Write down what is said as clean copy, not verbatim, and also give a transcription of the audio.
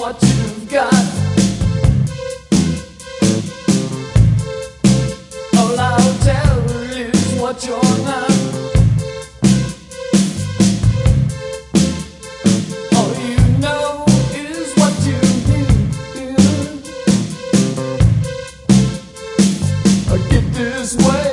what you've got. All I'll tell is what you're not. All you know is what you hear. Get this way.